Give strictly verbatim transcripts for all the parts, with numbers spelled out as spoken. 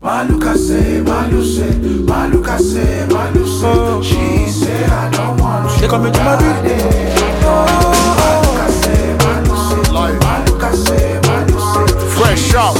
Maluka say, Malu say, Maluka say, Malu say. She say I don't want you. They come into my bed. Maluka say, Malu say, Maluka say, Malu say. Fresh out.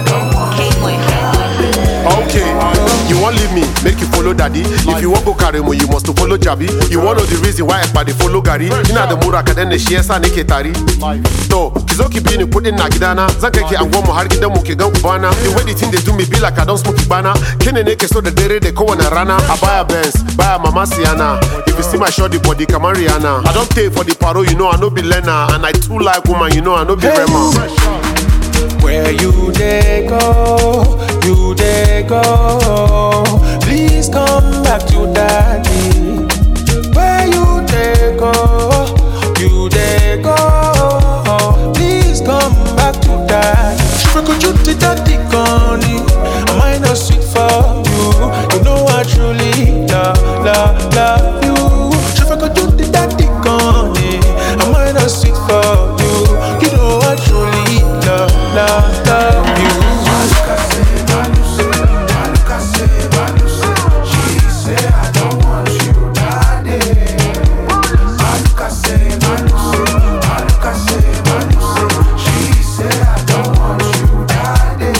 Okay, you won't leave me, make you follow daddy. If you want go carry mo, you must to follow Jabi. You want know the reason why everybody follow Gary. Ina the muraka then the shiesa neke tari. So, kizoki bini put in nagidana. Zankeke angwomo hargida mo kegan kubana. The way the thing they do me be like I don't smoke ibana. Kene neke so the dere they go on a rana. I buy a Benz, buy a Mama Siana. If you see my shorty body, come on Rihanna. I don't pay for the paro, you know I no be Lena. And I too like woman, you know I no be Rema. Where you they go, you they go. Please come back to daddy. Where you they go, you they go. Please come back to daddy. Sure could you take daddy Connie? Am I not sweet for you? You know I truly love, love, love you. Sure could you take daddy Connie? Am I not sweet for you? You know I truly love, love, love you. Maluka say, Malu say, Maluka say, Malu say. She say I don't want you, daddy. Maluka say, Malu say, Maluka say, Malu say. She say I don't want you, daddy.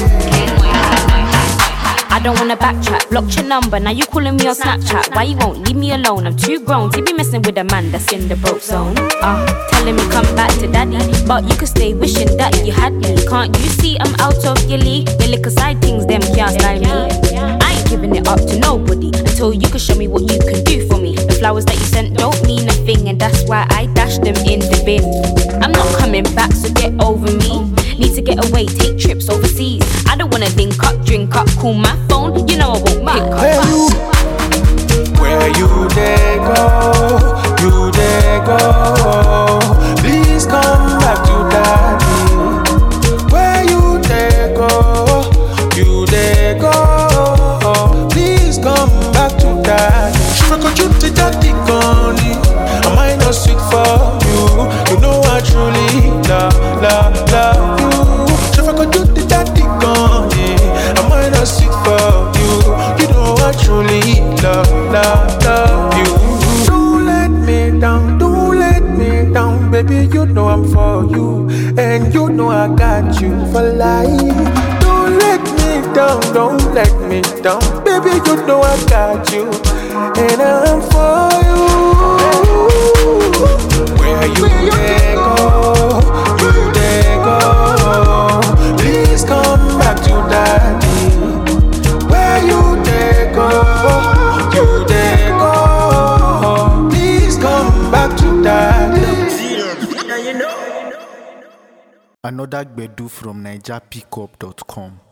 I don't wanna backtrack, blocked your number, now you calling me on Snapchat. Why you won't leave me alone? I'm too grown to be messing with a man that's in the broke zone. Ah, uh, telling me come back to daddy, but you could stay wishing that you had me. Can't you see I'm out of your league? The liquor side things, them can't style me. I ain't giving it up to nobody until you can show me what you can do for me. The flowers that you sent don't mean a thing, and that's why I dashed them in the bin. I'm not coming back, so get over me. Need to get away, take trips overseas. I don't wanna link up, drink up, call my phone. You know I won't pick up. Where you, where you they go, you they go. Please come back to daddy. Where you they go, you they go. Please come back to daddy. Sure could you take daddy Connie? Am I not sweet for you? You know I truly love, love, love you. Sure could you take daddy Connie? Am I not sweet for you? You know I truly love, love, love you. Don't let me down, don't let me down, baby. You know I'm for you, and you know I got you for life. Don't let me down, don't let me down, baby. You know I got you, and I'm for you. Where you they go, you they go. Please come back to daddy. Where you they go, you they go. Please come back to daddy. Another Gbedu from Niger Pickup dot com.